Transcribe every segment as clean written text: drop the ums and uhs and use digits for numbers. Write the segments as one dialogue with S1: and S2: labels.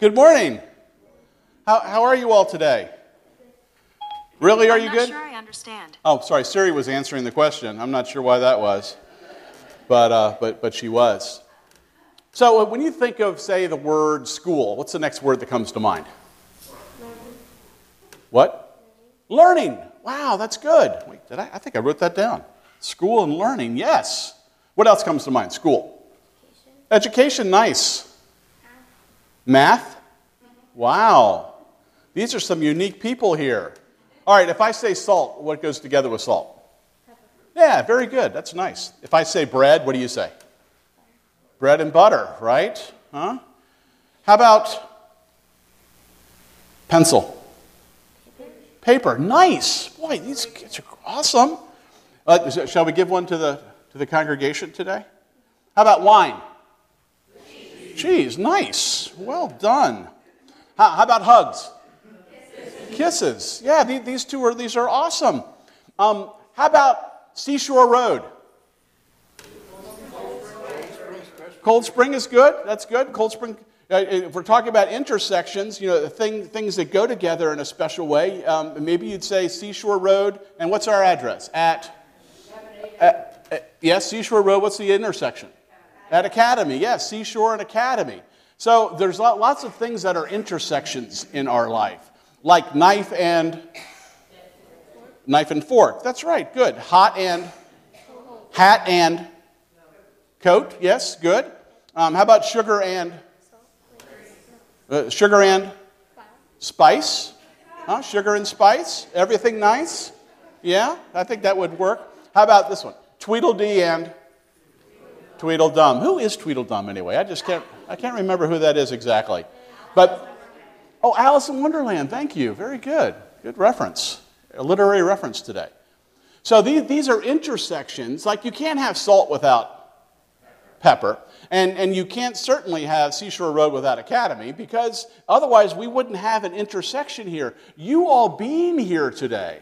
S1: Good morning. How are you all today? Really, are you good?
S2: I'm not sure I understand.
S1: Oh, sorry, Siri was answering the question. I'm not sure why that was, but she was. So when you think of, say, the word school, what's the next word that comes to mind?
S3: Learning.
S1: What? Learning. Wow, that's good. Wait, I think I wrote that down. School and learning, yes. What else comes to mind? School. Education, nice. Math? Wow. These are some unique people here. All right, if I say salt, what goes together with salt?
S3: Pepper.
S1: Yeah, very good. That's nice. If I say bread, what do you say? Bread and butter, right? Huh? How about pencil? Paper. Nice. Boy, these kids are awesome. Shall we give one to the congregation today? How about wine? Cheese. Nice. Well done. How about hugs? Kisses. Yeah, these are awesome. How about Seashore Road? Cold Spring is good. That's good. Cold Spring. If we're talking about intersections, things that go together in a special way, maybe you'd say Seashore Road. And what's our address? Yes, Seashore Road. What's the intersection? At Academy. Yes, Seashore and Academy. So there's lots of things that are intersections in our life, like knife and fork. That's right. Good. Hat and coat. Yes, good. How about sugar and spice? Sugar and spice. Everything nice. Yeah, I think that would work. How about this one? Tweedledee and Tweedledum. Who is Tweedledum anyway? I can't remember who that is exactly. But Alice in Wonderland. Thank you. Very good. Good reference. A literary reference today. So these are intersections. Like you can't have salt without pepper, and you can't certainly have Seashore Road without Academy, because otherwise we wouldn't have an intersection here. You all being here today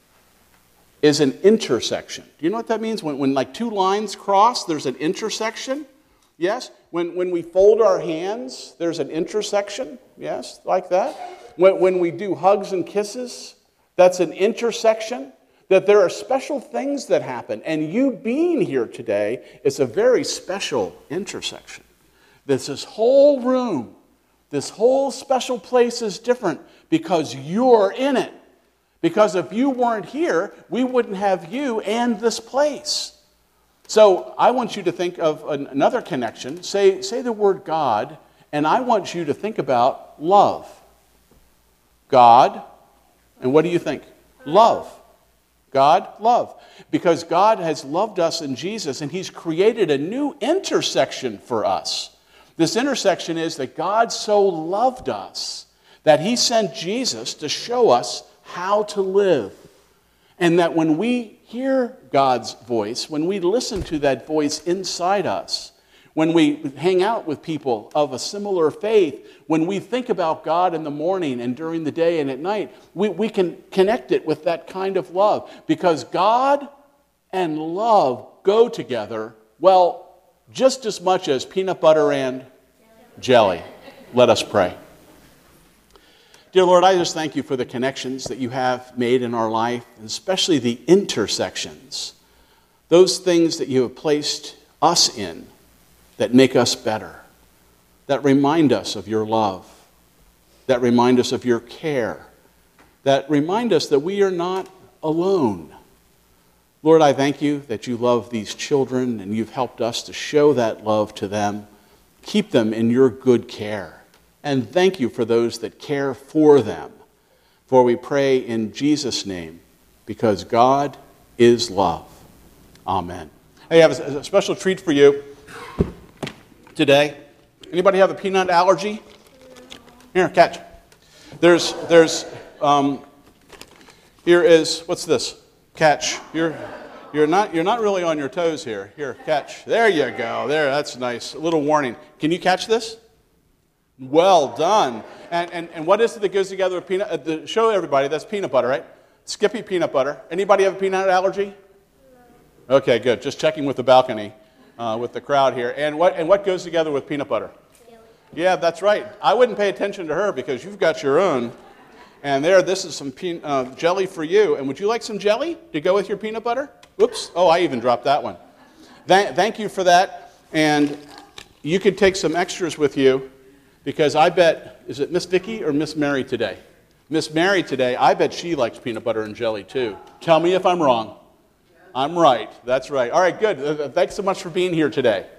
S1: is an intersection. Do you know what that means? When like two lines cross, there's an intersection. Yes? When we fold our hands, there's an intersection. Yes? Like that. When we do hugs and kisses, that's an intersection. That there are special things that happen. And you being here today is a very special intersection. This whole room, this whole special place is different because you're in it. Because if you weren't here, we wouldn't have you and this place. So I want you to think of another connection. Say the word God, and I want you to think about love. God, and what do you think? Love. God, love. Because God has loved us in Jesus, and He's created a new intersection for us. This intersection is that God so loved us that He sent Jesus to show us how to live. And that when we hear God's voice, when we listen to that voice inside us, when we hang out with people of a similar faith, when we think about God in the morning and during the day and at night, we can connect it with that kind of love. Because God and love go together, well, just as much as peanut butter and jelly. Let us pray. Dear Lord, I just thank you for the connections that you have made in our life, and especially the intersections, those things that you have placed us in that make us better, that remind us of your love, that remind us of your care, that remind us that we are not alone. Lord, I thank you that you love these children and you've helped us to show that love to them. Keep them in your good care. And thank you for those that care for them. For we pray in Jesus' name, because God is love. Amen. Hey, I have a special treat for you today. Anybody have a peanut allergy? Here, catch. Here is, what's this? Catch. You're not really on your toes here. Here, catch. There you go. There, that's nice. A little warning. Can you catch this? Well done. And what is it that goes together with peanut? Show everybody, that's peanut butter, right? Skippy peanut butter. Anybody have a peanut allergy? No. Okay, good. Just checking with the balcony, with the crowd here. And what goes together with peanut butter? Yeah, that's right. I wouldn't pay attention to her because you've got your own. And this is some jelly for you. And would you like some jelly to go with your peanut butter? Oops. Oh, I even dropped that one. Thank you for that. And you could take some extras with you because I bet, is it Miss Vicki or Miss Mary today? Miss Mary today, I bet she likes peanut butter and jelly too. Tell me if I'm wrong. I'm right. That's right. All right, good. Thanks so much for being here today.